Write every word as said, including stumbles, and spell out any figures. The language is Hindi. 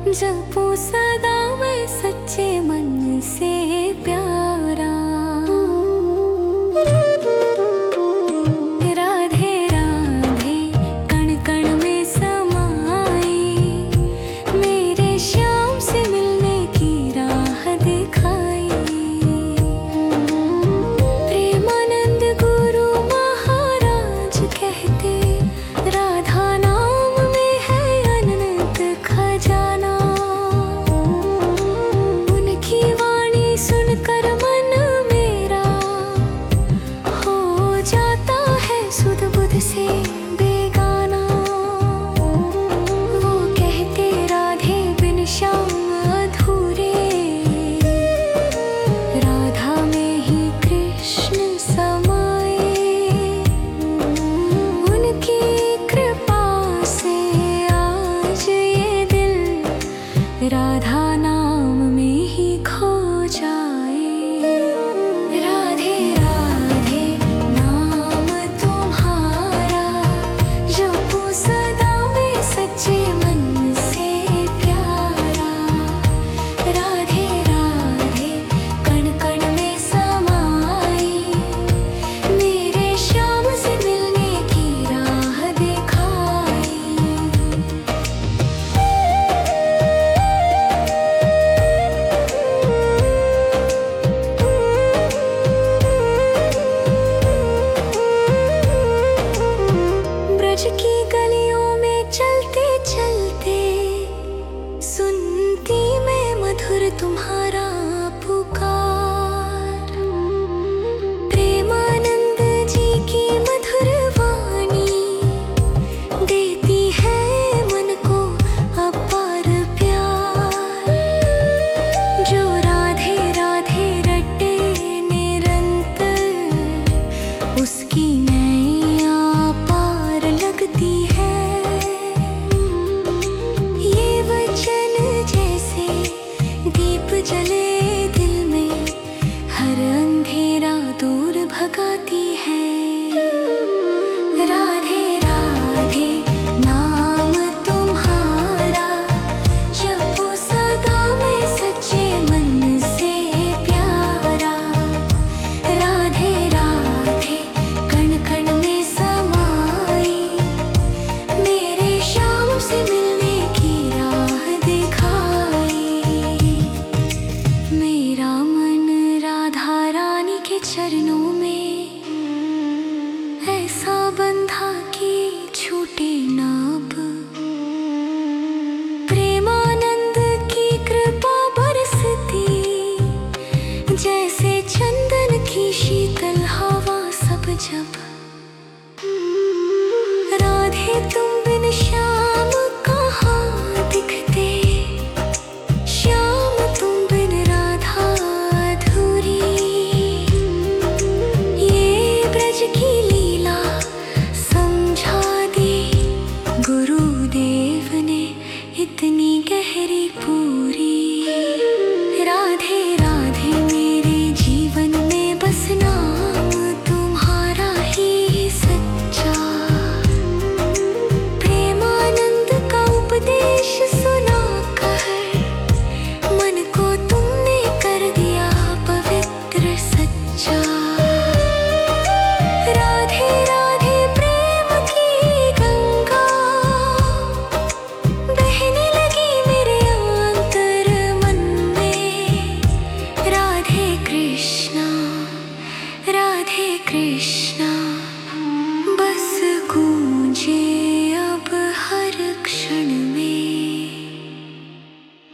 जपू सदा मैं सच्चे मन से प्यारा। राधे राधे कण कण में समाई, मेरे श्याम से मिलने की राह दिखाई। प्रेमानंद गुरु महाराज कहते, राधा नाम में है अनंत खजाना। उनकी वाणी सुनकर मन मेरा हो जाता है सुध बुध से बेगाना। वो कहते राधे बिन श्याम अधूरे, राधा में ही कृष्ण समाए। उनकी कृपा से आज ये दिल राधा नाम में ही खो जाए। राधे राधे नाम तुम्हारा, जपू सदा मैं सच्चे मन से प्यारा। राधे राधे कण कण में समाई, मेरे श्याम से मिलने की राह दिखाई। ब्रज की गलियों में चलते चलते सुनती मैं मधुर तुम्हारा पुकार। प्रेमानंद जी की मधुर वाणी देती है मन को अपार प्यार। जो राधे राधे रटे निरंतर, उसकी नैया पार लगती है। ये वचन जैसे दीप जले दिल में, हर अंधेरा दूर भगाती है। राधे राधे नाम तुम्हारा, जपू सदा मैं सच्चे मन से प्यारा। राधे राधे कण कण में समाई, मेरे श्याम से मिलने की राह दिखाई। मेरा मन राधा रानी के चरणों में ऐसा बंधा कि छूटे ना अब। प्रेमानंद की कृपा बरसती, जैसे चंदन की शीतल हवा सब जब। राधे तुम बिन श्याम कहाँ दिखते, श्याम तुम बिन राधा अधूरी। ये ब्रज की लीला समझा दी गुरुदेव ने इतनी गहरी पूरी। राधे राधे मेरे जीवन में बस नाम तुम्हारा ही सच्चा। प्रेमानंद का उपदेश सुना कर मन को तुमने कर दिया पवित्र सच्चा। राधे राधे प्रेम की गंगा बहने लगी मेरे अंतर मन में। राधे कृष्णा राधे कृष्णा।